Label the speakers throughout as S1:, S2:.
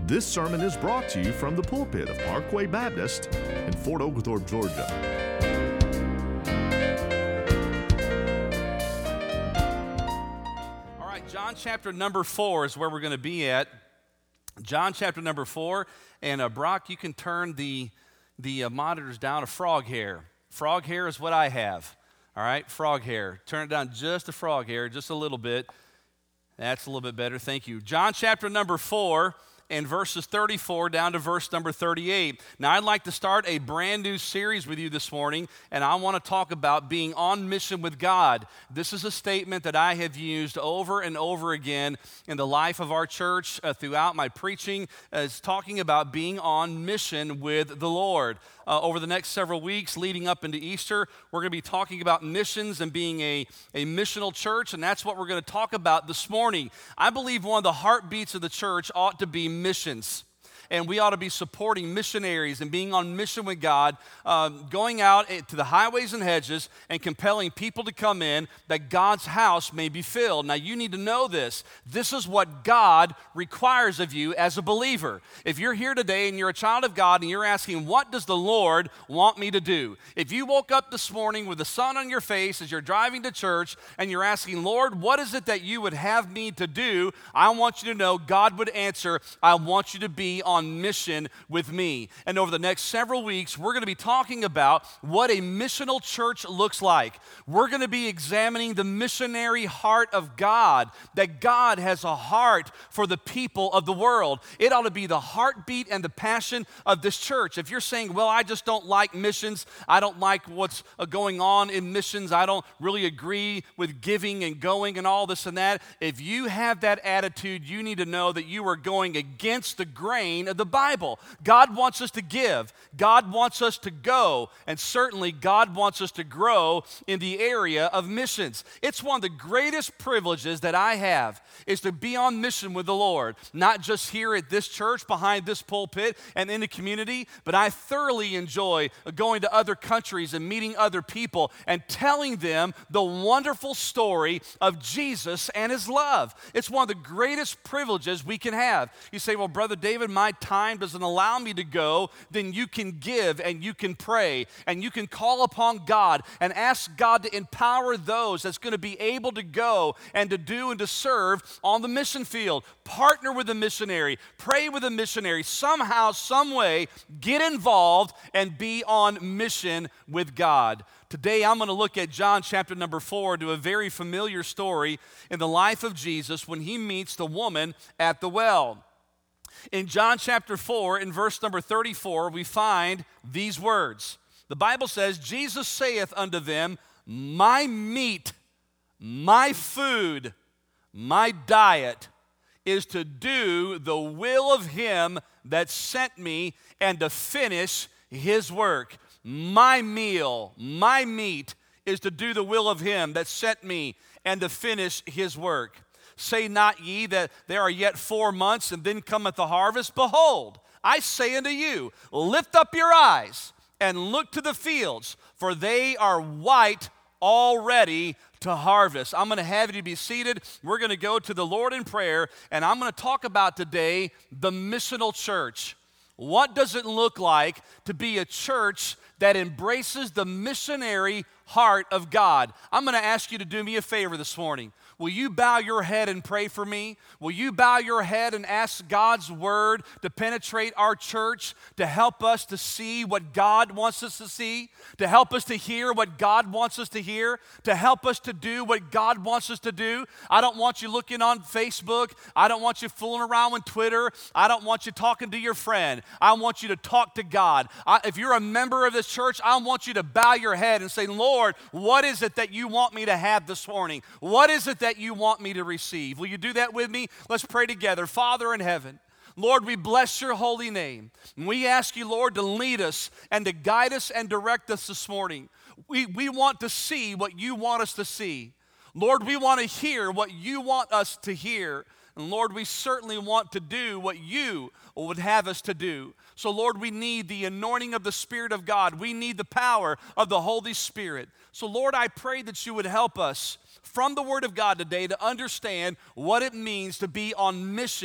S1: This sermon is brought to you from the pulpit of Parkway Baptist in Fort Oglethorpe, Georgia.
S2: All right, John chapter number 4 is where we're going to be at. John chapter number 4, and Brock, you can turn the monitors down to frog hair. Frog hair is what I have. All right, frog hair. Turn it down just a frog hair, just a little bit. That's a little bit better. Thank you. John chapter number 4 and verses 34 down to verse number 38. Now, I'd like to start a brand new series with you this morning, and I want to talk about being on mission with God. This is a statement that I have used over and over again in the life of our church throughout my preaching, is talking about being on mission with the Lord. Over the next several weeks leading up into Easter, we're going to be talking about missions and being a missional church, and that's what we're going to talk about this morning. I believe one of the heartbeats of the church ought to be missions. And we ought to be supporting missionaries and being on mission with God, going out to the highways and hedges and compelling people to come in that God's house may be filled. Now, you need to know this. This is what God requires of you as a believer. If you're here today and you're a child of God and you're asking, what does the Lord want me to do? If you woke up this morning with the sun on your face as you're driving to church and you're asking, Lord, what is it that you would have me to do? I want you to know God would answer, I want you to be on mission with me. And over the next several weeks, we're going to be talking about what a missional church looks like. We're going to be examining the missionary heart of God, that God has a heart for the people of the world. It ought to be the heartbeat and the passion of this church. If you're saying, well, I just don't like missions, I don't like what's going on in missions, I don't really agree with giving and going and all this and that, if you have that attitude, you need to know that you are going against the grain of the Bible. God wants us to give. God wants us to go. And certainly God wants us to grow in the area of missions. It's one of the greatest privileges that I have is to be on mission with the Lord. Not just here at this church, behind this pulpit and in the community, but I thoroughly enjoy going to other countries and meeting other people and telling them the wonderful story of Jesus and His love. It's one of the greatest privileges we can have. You say, well, Brother David, my time doesn't allow me to go. Then you can give and you can pray and you can call upon God and ask God to empower those that's going to be able to go and to do and to serve on the mission field. Partner with a missionary, pray with a missionary, somehow, some way, get involved and be on mission with God. Today, I'm going to look at John chapter number 4, to a very familiar story in the life of Jesus when He meets the woman at the well. In John chapter 4, in verse number 34, we find these words. The Bible says, Jesus saith unto them, my meat, my food, my diet is to do the will of Him that sent me and to finish His work. My meal, my meat is to do the will of Him that sent me and to finish His work. Say not ye that there are yet 4 months, and then cometh the harvest? Behold, I say unto you, lift up your eyes and look to the fields, for they are white already to harvest. I'm going to have you be seated. We're going to go to the Lord in prayer, and I'm going to talk about today the missional church. What does it look like to be a church that embraces the missionary heart of God? I'm going to ask you to do me a favor this morning. Will you bow your head and pray for me? Will you bow your head and ask God's word to penetrate our church, to help us to see what God wants us to see, to help us to hear what God wants us to hear, to help us to do what God wants us to do? I don't want you looking on Facebook. I don't want you fooling around with Twitter. I don't want you talking to your friend. I want you to talk to God. If you're a member of this church, I want you to bow your head and say, Lord, what is it that you want me to have this morning? What is it that you want me to receive? Will you do that with me? Let's pray together. Father in heaven, Lord, we bless your holy name. And we ask you, Lord, to lead us and to guide us and direct us this morning. We want to see what you want us to see. Lord, we want to hear what you want us to hear. And Lord, we certainly want to do what you would have us to do. So Lord, we need the anointing of the Spirit of God. We need the power of the Holy Spirit. So Lord, I pray that you would help us from the Word of God today to understand what it means to be on mission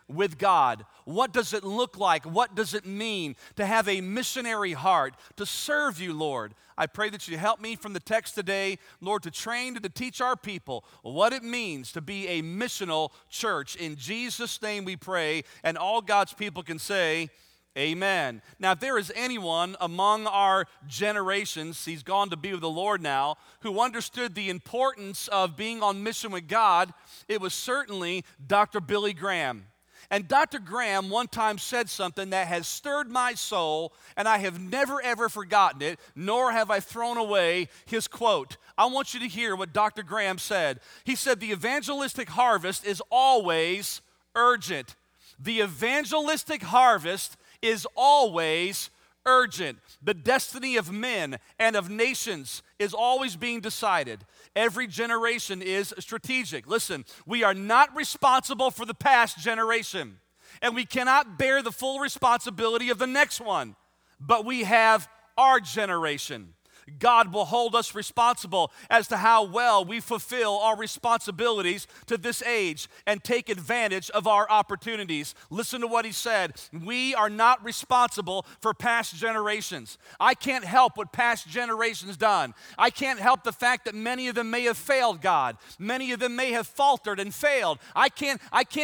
S2: with God. What does it look like? What does it mean to have a missionary heart, to serve you, Lord? I pray that you help me from the text today, Lord, to train and to teach our people what it means to be a missional church. In Jesus' name we pray, and all God's people can say, amen. Now, if there is anyone among our generations, he's gone to be with the Lord now, who understood the importance of being on mission with God, it was certainly Dr. Billy Graham. And Dr. Graham one time said something that has stirred my soul, and I have never ever forgotten it, nor have I thrown away his quote. I want you to hear what Dr. Graham said. He said, "The evangelistic harvest is always urgent." The evangelistic harvest is always urgent. The destiny of men and of nations is always being decided. Every generation is strategic. Listen, we are not responsible for the past generation, and we cannot bear the full responsibility of the next one, but we have our generation. God will hold us responsible as to how well we fulfill our responsibilities to this age and take advantage of our opportunities. Listen to what he said. We are not responsible for past generations. I can't help what past generations done. I can't help the fact that many of them may have failed God. Many of them may have faltered and failed. I can't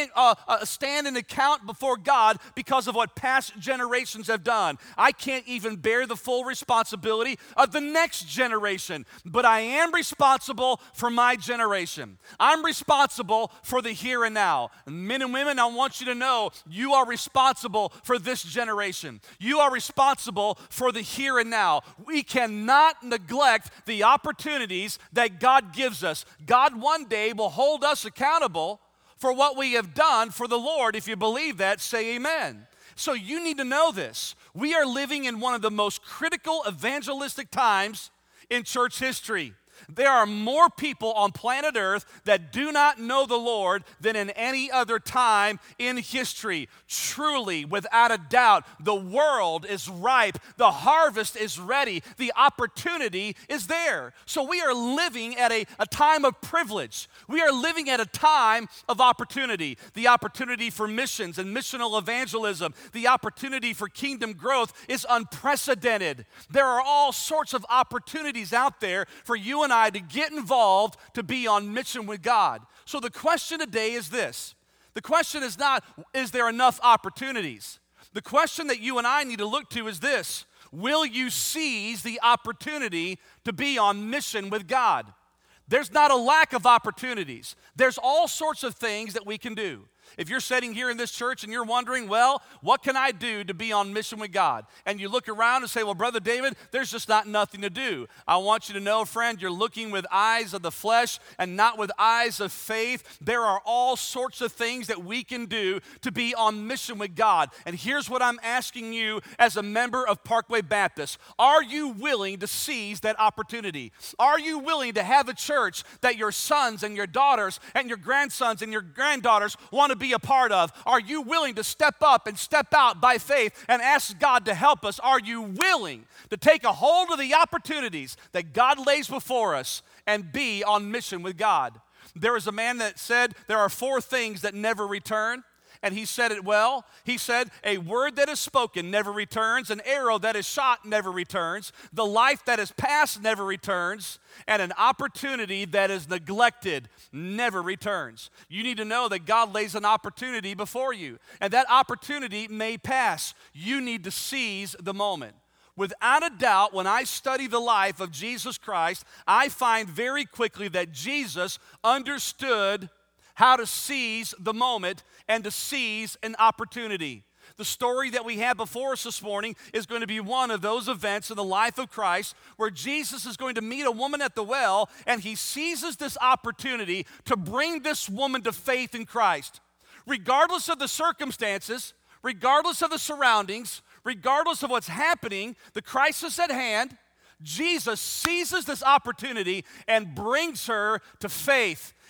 S2: stand an account before God because of what past generations have done. I can't even bear the full responsibility of the next generation, but I am responsible for my generation. I'm responsible for the here and now. Men and women, I want you to know you are responsible for this generation. You are responsible for the here and now. We cannot neglect the opportunities that God gives us. God one day will hold us accountable for what we have done for the Lord. If you believe that, say amen. So you need to know this. We are living in one of the most critical evangelistic times in church history. There are more people on planet Earth that do not know the Lord than in any other time in history. Truly, without a doubt, the world is ripe. The harvest is ready. The opportunity is there. So we are living at a time of privilege. We are living at a time of opportunity. The opportunity for missions and missional evangelism, the opportunity for kingdom growth is unprecedented. There are all sorts of opportunities out there for you and I to get involved, to be on mission with God. So the question today is this. The question is not, is there enough opportunities? The question that you and I need to look to is this. Will you seize the opportunity to be on mission with God? There's not a lack of opportunities. There's all sorts of things that we can do. If you're sitting here in this church and you're wondering, well, what can I do to be on mission with God? And you look around and say, well, Brother David, there's just not nothing to do. I want you to know, friend, you're looking with eyes of the flesh and not with eyes of faith. There are all sorts of things that we can do to be on mission with God. And here's what I'm asking you as a member of Parkway Baptist. Are you willing to seize that opportunity? Are you willing to have a church that your sons and your daughters and your grandsons and your granddaughters want to be a part of? Are you willing to step up and step out by faith and ask God to help us? Are you willing to take a hold of the opportunities that God lays before us and be on mission with God? There was a man that said there are 4 things that never return. And he said it well. He said, a word that is spoken never returns, an arrow that is shot never returns, the life that is passed never returns, and an opportunity that is neglected never returns. You need to know that God lays an opportunity before you, and that opportunity may pass. You need to seize the moment. Without a doubt, when I study the life of Jesus Christ, I find very quickly that Jesus understood how to seize the moment and to seize an opportunity. The story that we have before us this morning is going to be one of those events in the life of Christ where Jesus is going to meet a woman at the well, and he seizes this opportunity to bring this woman to faith in Christ. Regardless of the circumstances, regardless of the surroundings, regardless of what's happening, the crisis at hand, Jesus seizes this opportunity and brings her to faith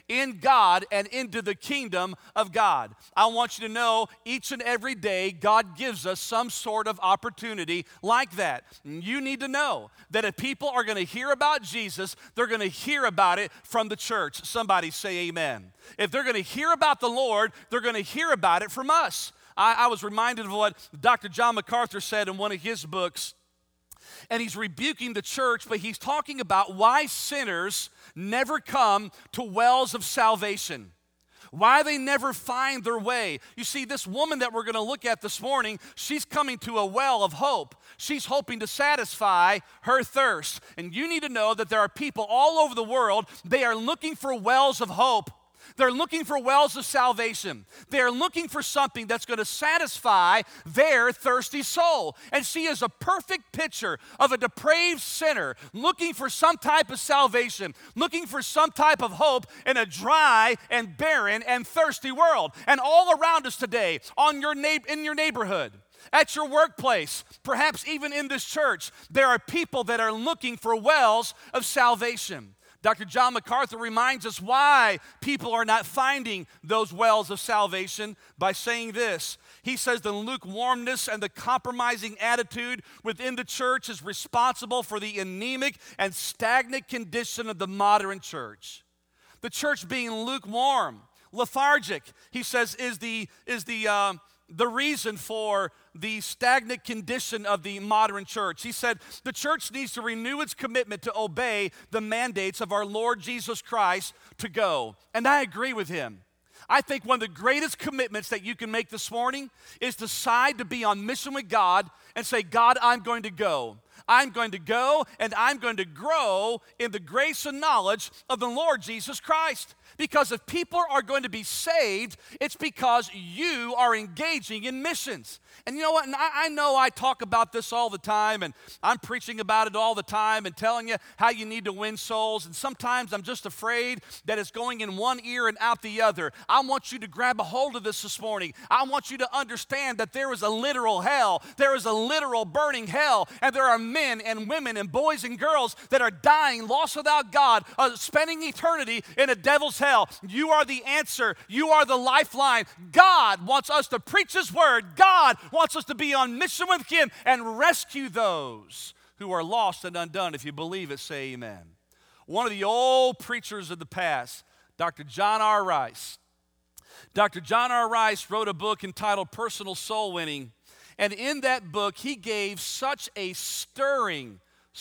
S2: in God and into the kingdom of God. I want you to know each and every day God gives us some sort of opportunity like that. You need to know that if people are going to hear about Jesus, they're going to hear about it from the church. Somebody say amen. If they're going to hear about the Lord, they're going to hear about it from us. I was reminded of what Dr. John MacArthur said in one of his books, and he's rebuking the church, but he's talking about why sinners never come to wells of salvation, why they never find their way. You see, this woman that we're going to look at this morning, she's coming to a well of hope. She's hoping to satisfy her thirst. And you need to know that there are people all over the world, they are looking for wells of hope. They're looking for wells of salvation. They're looking for something that's going to satisfy their thirsty soul. And she is a perfect picture of a depraved sinner looking for some type of salvation, looking for some type of hope in a dry and barren and thirsty world. And all around us today, in your neighborhood, at your workplace, perhaps even in this church, there are people that are looking for wells of salvation. Dr. John MacArthur reminds us why people are not finding those wells of salvation by saying this. He says the lukewarmness and the compromising attitude within the church is responsible for the anemic and stagnant condition of the modern church. The church being lukewarm, lethargic, he says, is the reason for the stagnant condition of the modern church. He said the church needs to renew its commitment to obey the mandates of our Lord Jesus Christ to go. And I agree with him. I think one of the greatest commitments that you can make this morning is decide to be on mission with God and say, God, I'm going to go. I'm going to go and I'm going to grow in the grace and knowledge of the Lord Jesus Christ. Because if people are going to be saved, it's because you are engaging in missions. And you know what? And I know I talk about this all the time, and I'm preaching about it all the time and telling you how you need to win souls. And sometimes I'm just afraid that it's going in one ear and out the other. I want you to grab a hold of this morning. I want you to understand that there is a literal hell. There is a literal burning hell. And there are men and women and boys and girls that are dying, lost without God, spending eternity in a devil's hell. You are the answer. You are the lifeline. God wants us to preach His word. God wants us to be on mission with Him and rescue those who are lost and undone. If you believe it, say amen. One of the old preachers of the past, Dr. John R. Rice. Dr. John R. Rice wrote a book entitled Personal Soul Winning. And in that book, he gave such a stirring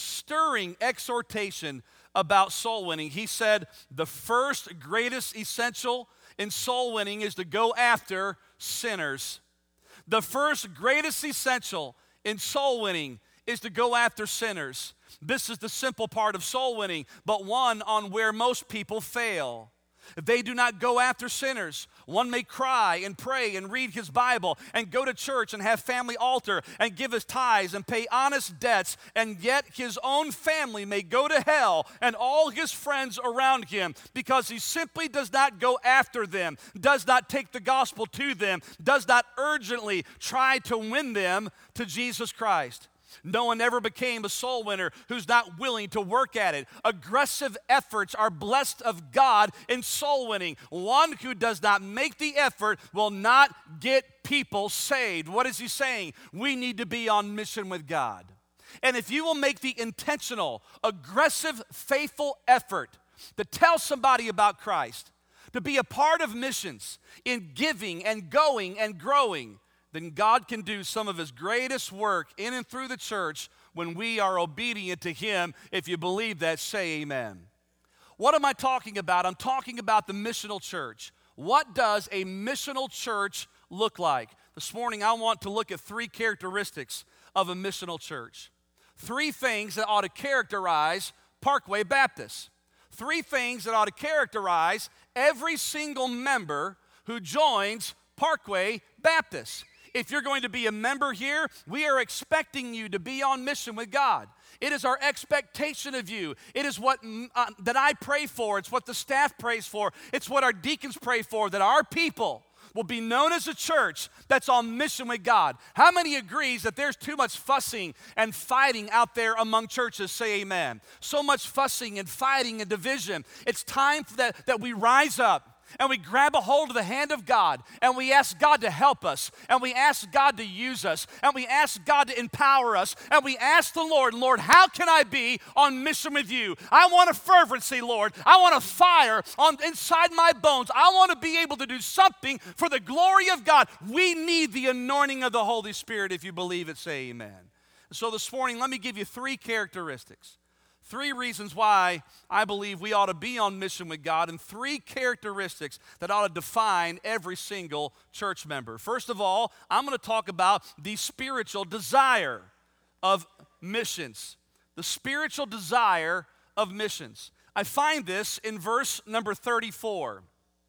S2: exhortation about soul winning. He said, the first greatest essential in soul winning is to go after sinners. The first greatest essential in soul winning is to go after sinners. This is the simple part of soul winning, but one on where most people fail. If they do not go after sinners, one may cry and pray and read his Bible and go to church and have family altar and give his tithes and pay honest debts, and yet his own family may go to hell and all his friends around him because he simply does not go after them, does not take the gospel to them, does not urgently try to win them to Jesus Christ. No one ever became a soul winner who's not willing to work at it. Aggressive efforts are blessed of God in soul winning. One who does not make the effort will not get people saved. What is he saying? We need to be on mission with God. And if you will make the intentional, aggressive, faithful effort to tell somebody about Christ, to be a part of missions in giving and going and growing, then God can do some of His greatest work in and through the church when we are obedient to Him. If you believe that, say amen. What am I talking about? I'm talking about the missional church. What does a missional church look like? This morning I want to look at three characteristics of a missional church. Three things that ought to characterize Parkway Baptist. Three things that ought to characterize every single member who joins Parkway Baptist. If you're going to be a member here, we are expecting you to be on mission with God. It is our expectation of you. It is what that I pray for. It's what the staff prays for. It's what our deacons pray for, that our people will be known as a church that's on mission with God. How many agrees that there's too much fussing and fighting out there among churches? Say amen. So much fussing and fighting and division. It's time that we rise up and we grab a hold of the hand of God, and we ask God to help us, and we ask God to use us, and we ask God to empower us, and we ask the Lord, Lord, how can I be on mission with you? I want a fervency, Lord. I want a fire inside my bones. I want to be able to do something for the glory of God. We need the anointing of the Holy Spirit. If you believe it, say amen. So this morning, let me give you 3 characteristics. 3 reasons why I believe we ought to be on mission with God, and 3 characteristics that ought to define every single church member. First of all, I'm going to talk about the spiritual desire of missions. The spiritual desire of missions. I find this in verse number 34.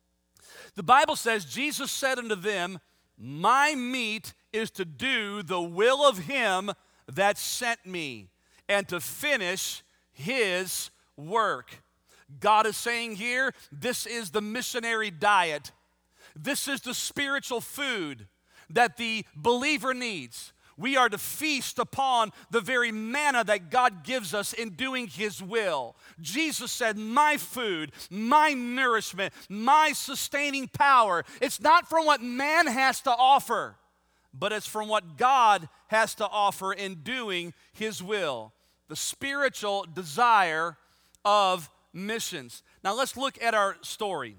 S2: The Bible says, Jesus said unto them, my meat is to do the will of him that sent me, and to finish his work. God is saying here, this is the missionary diet. This is the spiritual food that the believer needs. We are to feast upon the very manna that God gives us in doing his will. Jesus said, my food, my nourishment, my sustaining power, it's not from what man has to offer, but it's from what God has to offer in doing his will. The spiritual desire of missions. Now let's look at our story.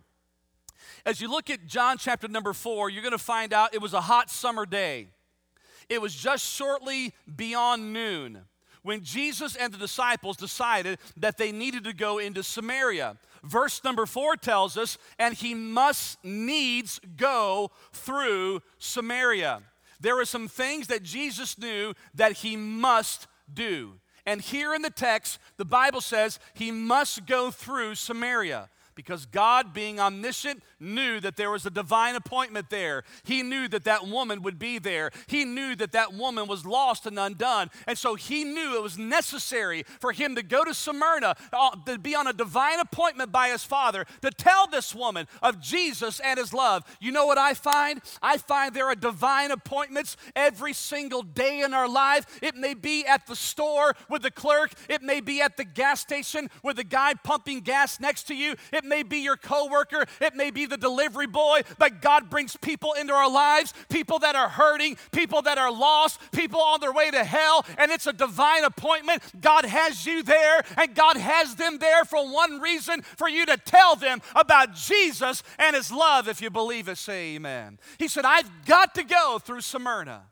S2: As you look at John chapter number 4, you're going to find out it was a hot summer day. It was just shortly beyond noon when Jesus and the disciples decided that they needed to go into Samaria. Verse number 4 tells us, and he must needs go through Samaria. There were some things that Jesus knew that he must do. And here in the text, the Bible says he must go through Samaria because God, being omniscient, knew that there was a divine appointment there. He knew that that woman would be there. He knew that that woman was lost and undone. And so he knew it was necessary for him to go to Smyrna, to be on a divine appointment by his Father, to tell this woman of Jesus and his love. You know what I find? I find there are divine appointments every single day in our life. It may be at the store with the clerk. It may be at the gas station with the guy pumping gas next to you. It may be your coworker. It may be the delivery boy. But God brings people into our lives, people that are hurting, people that are lost, people on their way to hell, and it's a divine appointment. God has you there, and God has them there for one reason, for you to tell them about Jesus and his love. If you believe it, say amen. He said, I've got to go through Smyrna.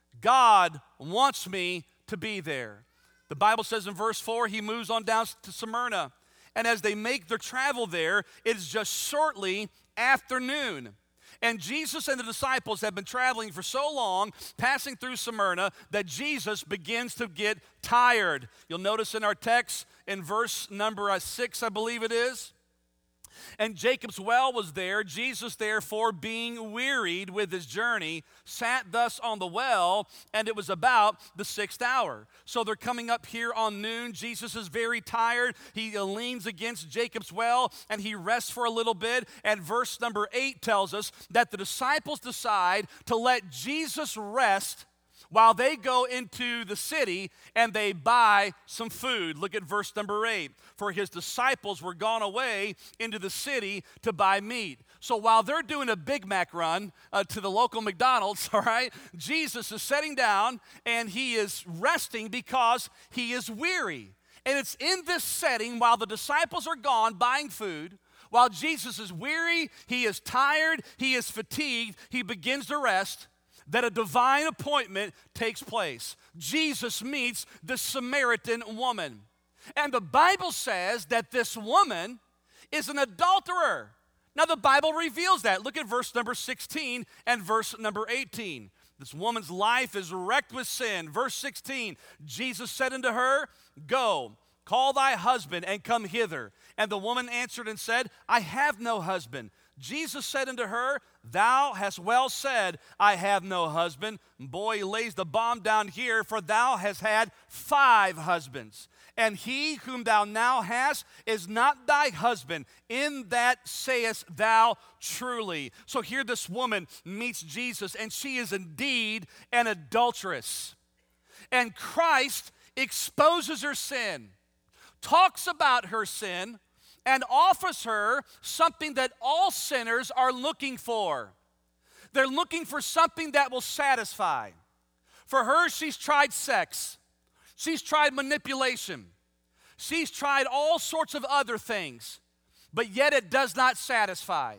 S2: God wants me to be there. The Bible says in verse 4, he moves on down to Smyrna. And as they make their travel there, it's just shortly afternoon. And Jesus and the disciples have been traveling for so long, passing through Smyrna, that Jesus begins to get tired. You'll notice in our text, in verse number 6, I believe it is, and Jacob's well was there. Jesus, therefore, being wearied with his journey, sat thus on the well, and it was about the 6th hour. So they're coming up here on noon. Jesus is very tired. He leans against Jacob's well, and he rests for a little bit. And verse number 8 tells us that the disciples decide to let Jesus rest while they go into the city and they buy some food. Look at verse number 8. For his disciples were gone away into the city to buy meat. So while they're doing a Big Mac run to the local McDonald's, all right, Jesus is sitting down and he is resting because he is weary. And it's in this setting while the disciples are gone buying food, while Jesus is weary, he is tired, he is fatigued, he begins to rest, that a divine appointment takes place. Jesus meets the Samaritan woman. And the Bible says that this woman is an adulterer. Now the Bible reveals that. Look at verse number 16 and verse number 18. This woman's life is wrecked with sin. Verse 16, Jesus said unto her, go, call thy husband and come hither. And the woman answered and said, I have no husband. Jesus said unto her, thou hast well said, I have no husband. Boy, he lays the bomb down here, for thou hast had 5 husbands. And he whom thou now hast is not thy husband. In that sayest thou truly. So here this woman meets Jesus, and she is indeed an adulteress. And Christ exposes her sin, talks about her sin, and offers her something that all sinners are looking for. They're looking for something that will satisfy. For her, she's tried sex. She's tried manipulation. She's tried all sorts of other things, but yet it does not satisfy.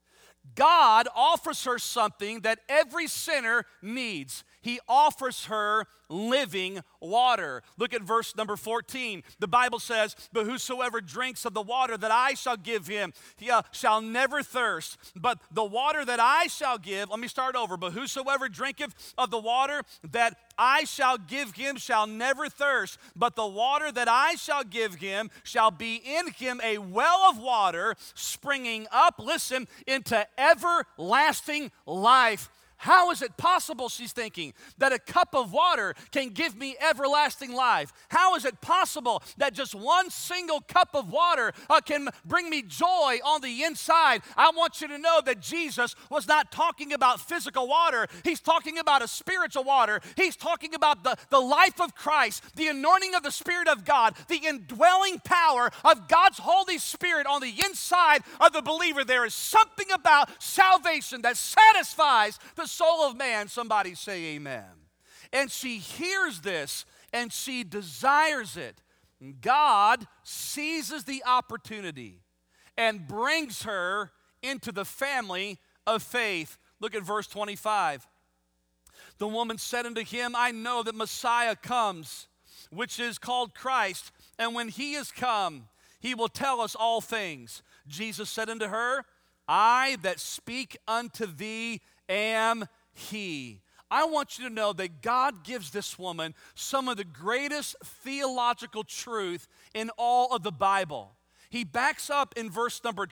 S2: God offers her something that every sinner needs. He offers her living water. Look at verse number 14. The Bible says, but whosoever drinks of the water that I shall give him, he shall never thirst. But the water that I shall give, let me start over. But whosoever drinketh of the water that I shall give him shall never thirst. But the water that I shall give him shall be in him a well of water springing up, listen, into everlasting life. How is it possible, she's thinking, that a cup of water can give me everlasting life? How is it possible that just one single cup of water can bring me joy on the inside? I want you to know that Jesus was not talking about physical water. He's talking about a spiritual water. He's talking about the life of Christ, the anointing of the Spirit of God, the indwelling power of God's Holy Spirit on the inside of the believer. There is something about salvation that satisfies the soul of man. Somebody say amen. And she hears this and she desires it. God seizes the opportunity and brings her into the family of faith. Look at verse 25. The woman said unto him, I know that Messiah comes, which is called Christ, and when he is come, he will tell us all things. Jesus said unto her, I that speak unto thee am he. I want you to know that God gives this woman some of the greatest theological truth in all of the Bible. He backs up in verse number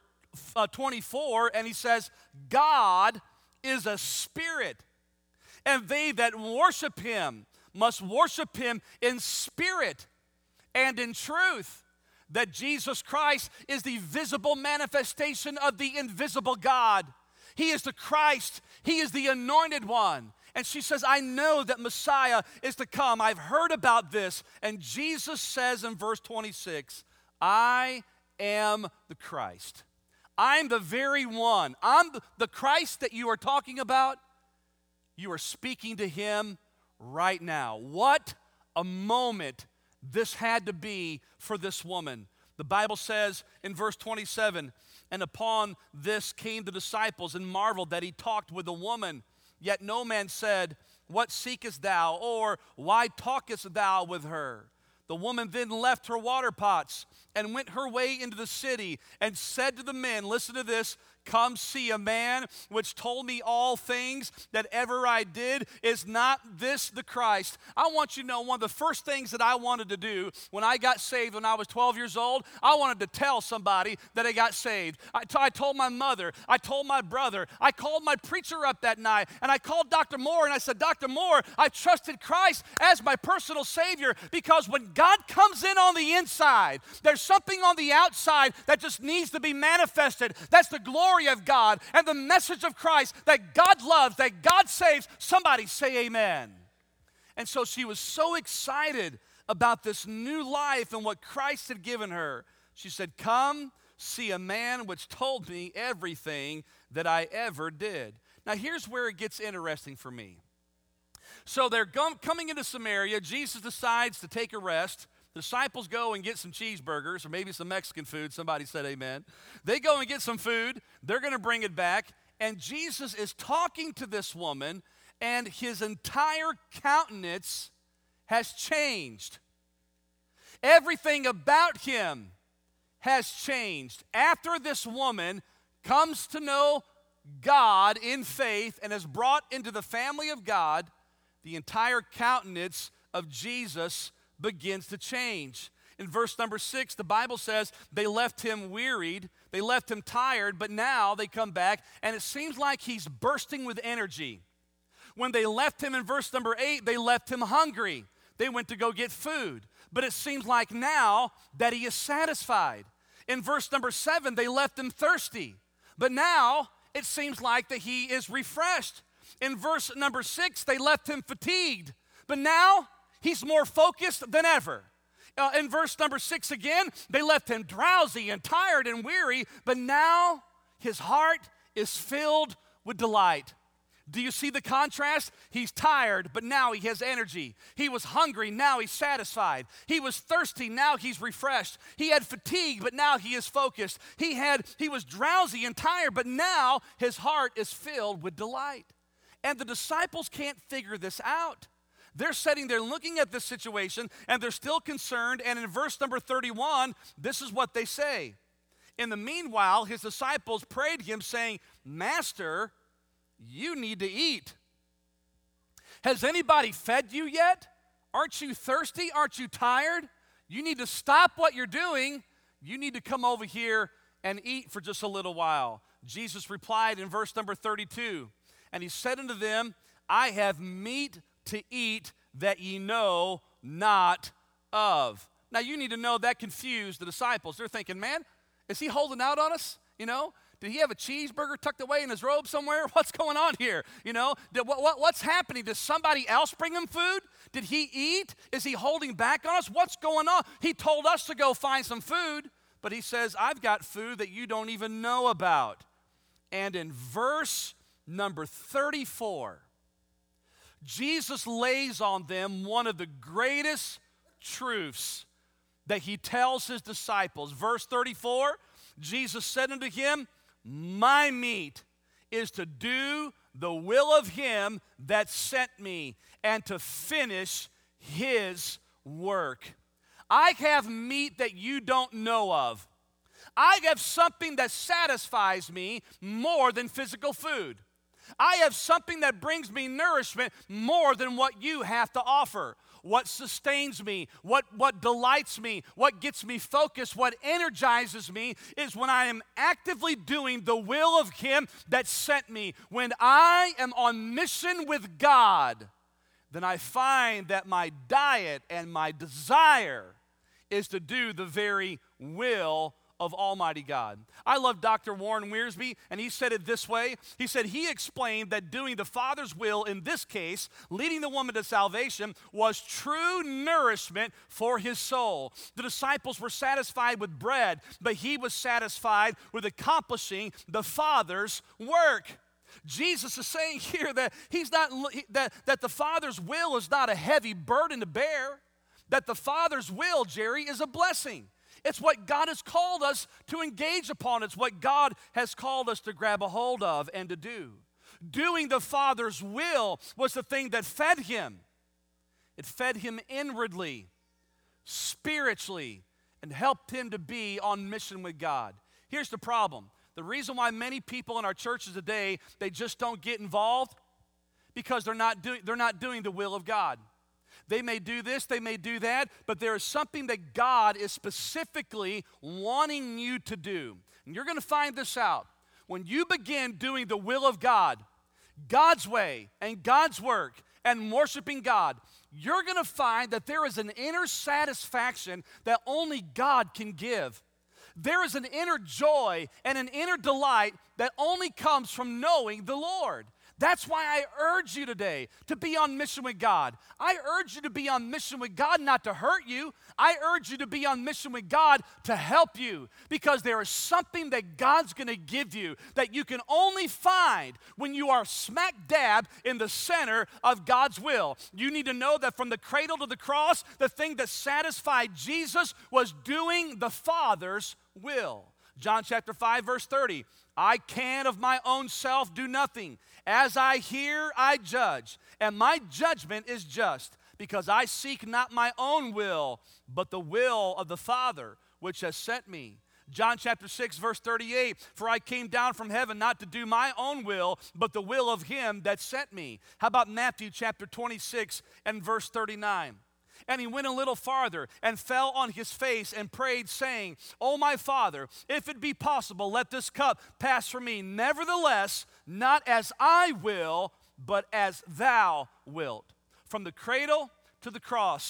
S2: 24 and he says, God is a spirit, and they that worship him must worship him in spirit and in truth. That Jesus Christ is the visible manifestation of the invisible God. He is the Christ. He is the anointed one. And she says, I know that Messiah is to come. I've heard about this. And Jesus says in verse 26, I am the Christ. I'm the very one. I'm the Christ that you are talking about. You are speaking to him right now. What a moment this had to be for this woman. The Bible says in verse 27, and upon this came the disciples and marveled that he talked with a woman. Yet no man said, what seekest thou? Or why talkest thou with her? The woman then left her water pots and went her way into the city and said to the men, listen to this, come see a man which told me all things that ever I did. Is not this the Christ? I want you to know one of the first things that I wanted to do when I got saved when I was 12 years old, I wanted to tell somebody that I got saved. I told my mother, I told my brother, I called my preacher up that night, and I called Dr. Moore and I said, Dr. Moore, I trusted Christ as my personal Savior, because when God comes in on the inside, there's something on the outside that just needs to be manifested. That's the glory of God and the message of Christ that God loves, that God saves. Somebody say amen. And so she was so excited about this new life and what Christ had given her. She said, come see a man which told me everything that I ever did. Now here's where it gets interesting for me. So they're coming into Samaria. Jesus decides to take a rest. The disciples go and get some cheeseburgers or maybe some Mexican food. Somebody said amen. They go and get some food. They're going to bring it back. And Jesus is talking to this woman, and his entire countenance has changed. Everything about him has changed. After this woman comes to know God in faith and is brought into the family of God, the entire countenance of Jesus begins to change. In verse number 6, the Bible says they left him wearied, they left him tired, but now they come back and it seems like he's bursting with energy. When they left him in verse number 8, they left him hungry. They went to go get food. But it seems like now that he is satisfied. In verse number 7, they left him thirsty. But now it seems like that he is refreshed. In verse number 6, they left him fatigued. But now he's more focused than ever. In verse number 6 again, they left him drowsy and tired and weary. But now his heart is filled with delight. Do you see the contrast? He's tired, but now he has energy. He was hungry, now he's satisfied. He was thirsty, now he's refreshed. He had fatigue, but now he is focused. He was drowsy and tired, but now his heart is filled with delight. And the disciples can't figure this out. They're sitting there looking at this situation, and they're still concerned. And in verse number 31, this is what they say. In the meanwhile, his disciples prayed him, saying, Master, you need to eat. Has anybody fed you yet? Aren't you thirsty? Aren't you tired? You need to stop what you're doing. You need to come over here and eat for just a little while. Jesus replied in verse number 32, and he said unto them, I have meat to eat that ye know not of. Now you need to know that confused the disciples. They're thinking, man, is he holding out on us? Did he have a cheeseburger tucked away in his robe somewhere? What's going on here? What's happening? Does somebody else bring him food? Did he eat? Is he holding back on us? What's going on? He told us to go find some food, but he says, I've got food that you don't even know about. And in verse number 34, Jesus lays on them one of the greatest truths that he tells his disciples. Verse 34, Jesus said unto him, my meat is to do the will of him that sent me and to finish his work. I have meat that you don't know of. I have something that satisfies me more than physical food. I have something that brings me nourishment more than what you have to offer. What sustains me, what delights me, what gets me focused, what energizes me is when I am actively doing the will of him that sent me. When I am on mission with God, then I find that my diet and my desire is to do the very will of Almighty God. I love Dr. Warren Wiersbe, and he said it this way. He said he explained that doing the Father's will, in this case, leading the woman to salvation, was true nourishment for his soul. The disciples were satisfied with bread, but he was satisfied with accomplishing the Father's work. Jesus is saying here that that the Father's will is not a heavy burden to bear, that the Father's will, Jerry, is a blessing. It's what God has called us to engage upon. It's what God has called us to grab a hold of and to do. Doing the Father's will was the thing that fed him. It fed him inwardly, spiritually, and helped him to be on mission with God. Here's the problem. The reason why many people in our churches today, they just don't get involved, because they're not doing the will of God. They may do this, they may do that, but there is something that God is specifically wanting you to do. And you're going to find this out. When you begin doing the will of God, God's way and God's work, and worshiping God, you're going to find that there is an inner satisfaction that only God can give. There is an inner joy and an inner delight that only comes from knowing the Lord. That's why I urge you today to be on mission with God. I urge you to be on mission with God not to hurt you. I urge you to be on mission with God to help you, because there is something that God's going to give you that you can only find when you are smack dab in the center of God's will. You need to know that from the cradle to the cross, the thing that satisfied Jesus was doing the Father's will. John chapter 5, verse 30. I can of my own self do nothing. As I hear, I judge, and my judgment is just, because I seek not my own will, but the will of the Father which has sent me. John chapter 6, verse 38, for I came down from heaven not to do my own will, but the will of him that sent me. How about Matthew chapter 26 and verse 39? And he went a little farther and fell on his face and prayed, saying, O my Father, if it be possible, let this cup pass from me. Nevertheless, not as I will, but as thou wilt. From the cradle to the cross,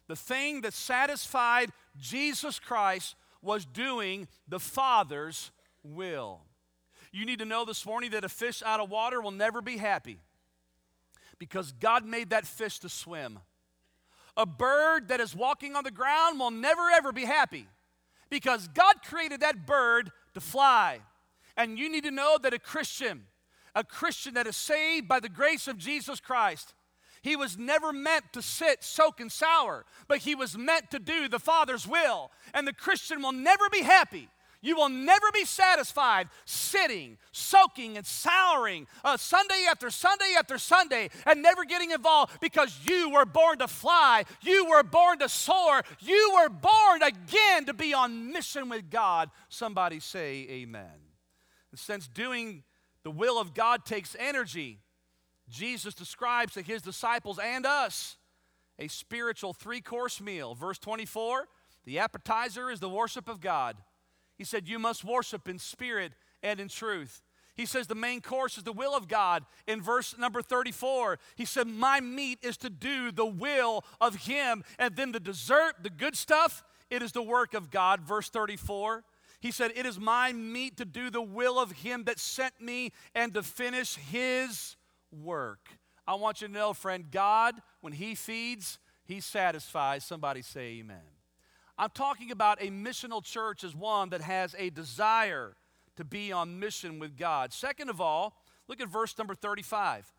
S2: The thing that satisfied Jesus Christ was doing the Father's will. You need to know this morning that a fish out of water will never be happy because God made that fish to swim. A bird that is walking on the ground will never ever be happy because God created that bird to fly. And you need to know that a Christian that is saved by the grace of Jesus Christ, he was never meant to sit, soak, and sour, but he was meant to do the Father's will. And the Christian will never be happy. You will never be satisfied sitting, soaking, and souring Sunday after Sunday after Sunday and never getting involved because you were born to fly. You were born to soar. You were born again to be on mission with God. Somebody say amen. And since doing the will of God takes energy, Jesus describes to his disciples and us a spiritual three-course meal. Verse 24, the appetizer is the worship of God. He said, you must worship in spirit and in truth. He says the main course is the will of God. In verse number 34, he said, my meat is to do the will of him. And then the dessert, the good stuff, it is the work of God. Verse 34, he said, it is my meat to do the will of him that sent me and to finish his work. I want you to know, friend, God, when he feeds, he satisfies. Somebody say amen. I'm talking about a missional church as one that has a desire to be on mission with God. Second of all, look at verse number 35.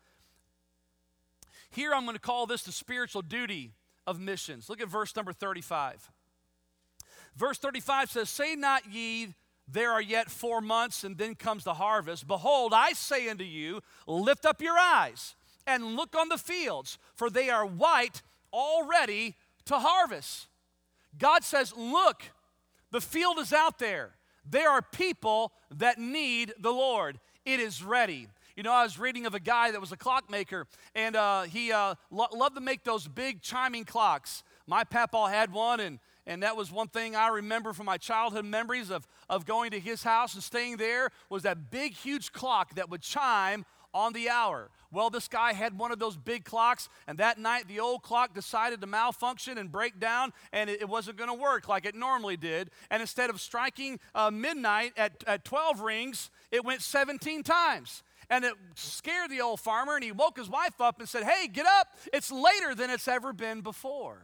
S2: Here I'm going to call this the spiritual duty of missions. Look at verse number 35. Verse 35 says, say not ye, there are yet 4 months, and then comes the harvest. Behold, I say unto you, lift up your eyes and look on the fields, for they are white already to harvest. God says, look, the field is out there. There are people that need the Lord. It is ready. You know, I was reading of a guy that was a clockmaker, and he loved to make those big chiming clocks. My papa had one, and that was one thing I remember from my childhood memories of going to his house and staying there, was that big, huge clock that would chime on the hour. Well, this guy had one of those big clocks, and that night the old clock decided to malfunction and break down, and it wasn't going to work like it normally did. And instead of striking midnight at 12 rings, it went 17 times. And it scared the old farmer, and he woke his wife up and said, hey, get up. It's later than it's ever been before.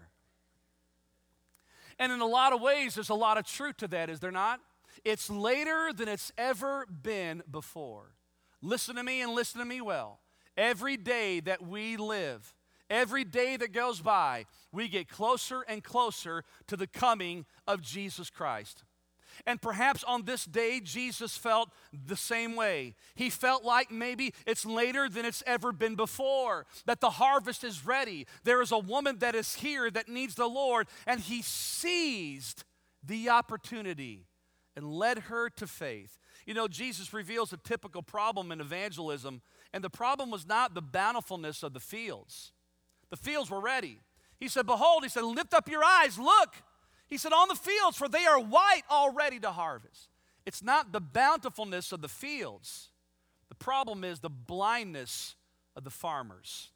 S2: And in a lot of ways, there's a lot of truth to that, is there not? It's later than it's ever been before. Listen to me and listen to me well. Every day that we live, every day that goes by, we get closer and closer to the coming of Jesus Christ. And perhaps on this day, Jesus felt the same way. He felt like maybe it's later than it's ever been before, that the harvest is ready. There is a woman that is here that needs the Lord, and he seized the opportunity and led her to faith. You know, Jesus reveals a typical problem in evangelism, and the problem was not the bountifulness of the fields. The fields were ready. He said, behold, he said, lift up your eyes, look. He said, on the fields, for they are white already to harvest. It's not the bountifulness of the fields. The problem is the blindness of the farmers.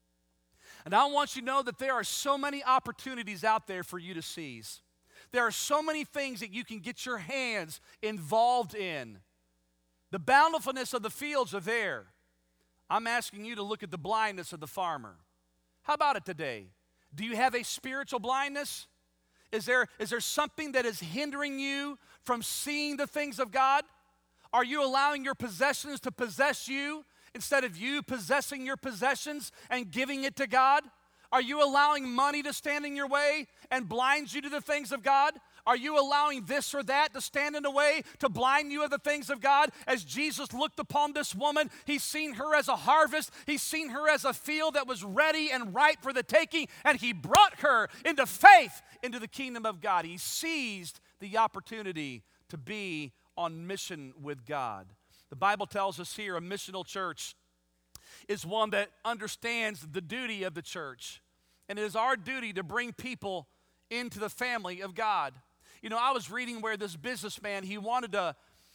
S2: And I want you to know that there are so many opportunities out there for you to seize. There are so many things that you can get your hands involved in. The bountifulness of the fields are there. I'm asking you to look at the blindness of the farmer. How about it today? Do you have a spiritual blindness? Is there something that is hindering you from seeing the things of God? Are you allowing your possessions to possess you instead of you possessing your possessions and giving it to God? Are you allowing money to stand in your way and blind you to the things of God? Are you allowing this or that to stand in the way to blind you of the things of God? As Jesus looked upon this woman, he's seen her as a harvest. He's seen her as a field that was ready and ripe for the taking, and he brought her into faith into the kingdom of God. He seized the opportunity to be on mission with God. The Bible tells us here a missional church is one that understands the duty of the church. And it is our duty to bring people into the family of God. You know, I was reading where this businessman, he wanted to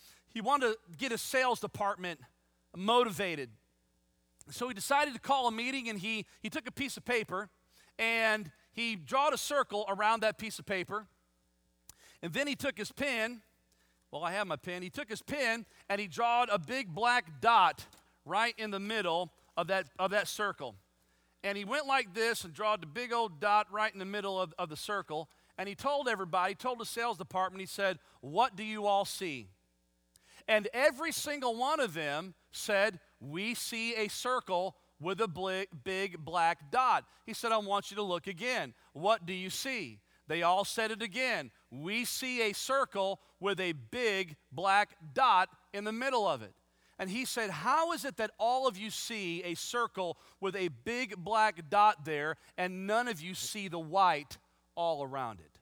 S2: get his sales department motivated. So he decided to call a meeting, and he took a piece of paper and he drawed a circle around that piece of paper, and then he took his pen. Well, I have my pen. He took his pen, and he drawed a big black dot right in the middle of that circle. And he went like this and drawed the big old dot right in the middle of the circle. And he told everybody, he told the sales department, he said, "What do you all see?" And every single one of them said, "We see a circle with a big black dot." He said, "I want you to look again. What do you see?" They all said it again. "We see a circle with a big black dot in the middle of it." And he said, "How is it that all of you see a circle with a big black dot there and none of you see the white all around it?"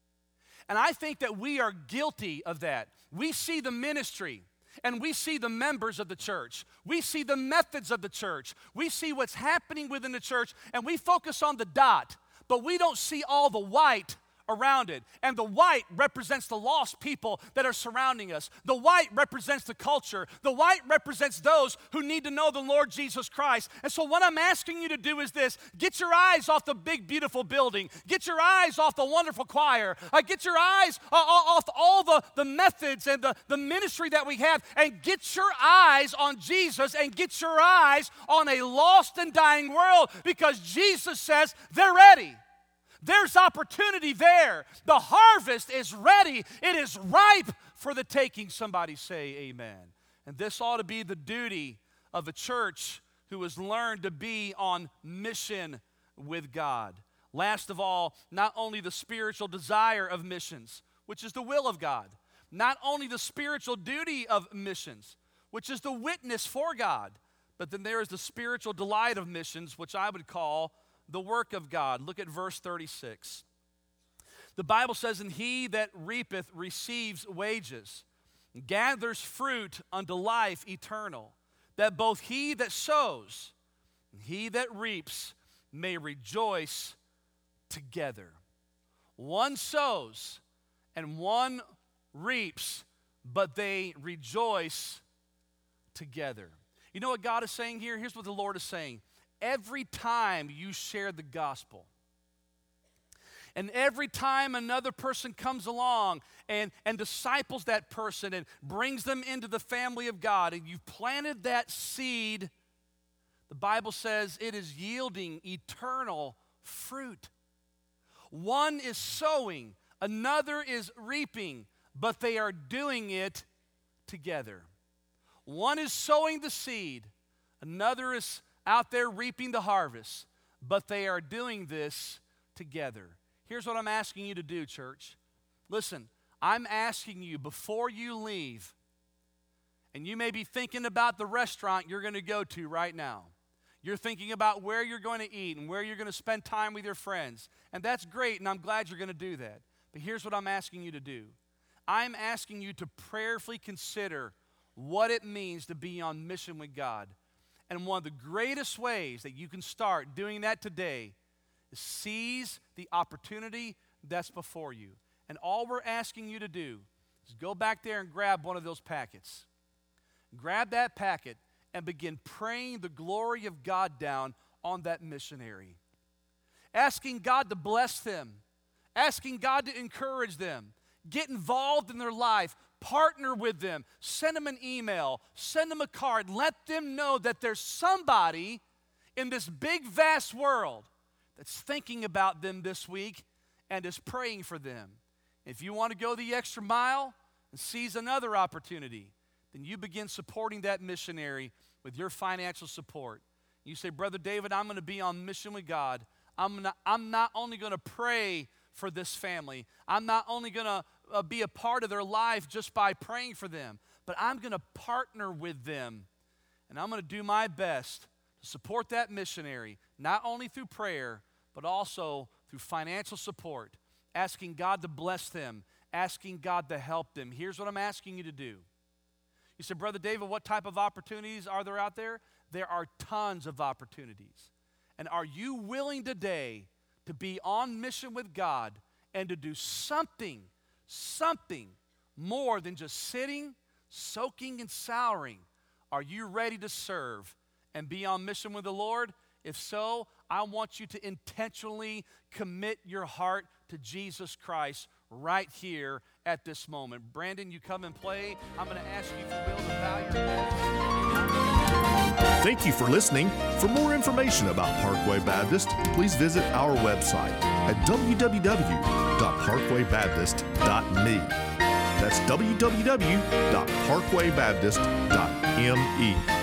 S2: And I think that we are guilty of that. We see the ministry and we see the members of the church. We see the methods of the church. We see what's happening within the church, and we focus on the dot, but we don't see all the white around it. And the white represents the lost people that are surrounding us. The white represents the culture. The white represents those who need to know the Lord Jesus Christ. And so what I'm asking you to do is this: get your eyes off the big, beautiful building. Get your eyes off the wonderful choir. Get your eyes off all the methods and the ministry that we have, and get your eyes on Jesus, and get your eyes on a lost and dying world, because Jesus says they're ready. There's opportunity there. The harvest is ready. It is ripe for the taking. Somebody say amen. And this ought to be the duty of a church who has learned to be on mission with God. Last of all, not only the spiritual desire of missions, which is the will of God, not only the spiritual duty of missions, which is the witness for God, but then there is the spiritual delight of missions, which I would call the work of God. Look at verse 36. The Bible says, "And he that reapeth receives wages, gathers fruit unto life eternal, that both he that sows and he that reaps may rejoice together." One sows and one reaps, but they rejoice together. You know what God is saying here? Here's what the Lord is saying. Every time you share the gospel, and every time another person comes along and disciples that person and brings them into the family of God, and you've planted that seed, the Bible says it is yielding eternal fruit. One is sowing, another is reaping, but they are doing it together. One is sowing the seed, another is out there reaping the harvest, but they are doing this together. Here's what I'm asking you to do, church. Listen, I'm asking you before you leave, and you may be thinking about the restaurant you're going to go to right now. You're thinking about where you're going to eat and where you're going to spend time with your friends, and that's great, and I'm glad you're going to do that. But here's what I'm asking you to do. I'm asking you to prayerfully consider what it means to be on mission with God. And one of the greatest ways that you can start doing that today is seize the opportunity that's before you. And all we're asking you to do is go back there and grab one of those packets. Grab that packet and begin praying the glory of God down on that missionary. Asking God to bless them. Asking God to encourage them. Get involved in their life. Partner with them. Send them an email. Send them a card. Let them know that there's somebody in this big, vast world that's thinking about them this week and is praying for them. If you want to go the extra mile and seize another opportunity, then you begin supporting that missionary with your financial support. You say, "Brother David, I'm going to be on mission with God. I'm not only going to pray for this family. I'm not only going to be a part of their life just by praying for them, but I'm going to partner with them, and I'm going to do my best to support that missionary, not only through prayer, but also through financial support, asking God to bless them, asking God to help them." Here's what I'm asking you to do. You said, "Brother David, what type of opportunities are there out there?" There are tons of opportunities. And are you willing today to be on mission with God and to do something more than just sitting, soaking, and souring? Are you ready to serve and be on mission with the Lord? If so, I want you to intentionally commit your heart to Jesus Christ right here at this moment. Brandon, you come and play. I'm going to ask you, if you will, to bow your head.
S1: Thank you for listening. For more information about Parkway Baptist, please visit our website at www.parkwaybaptist.me. That's www.parkwaybaptist.me.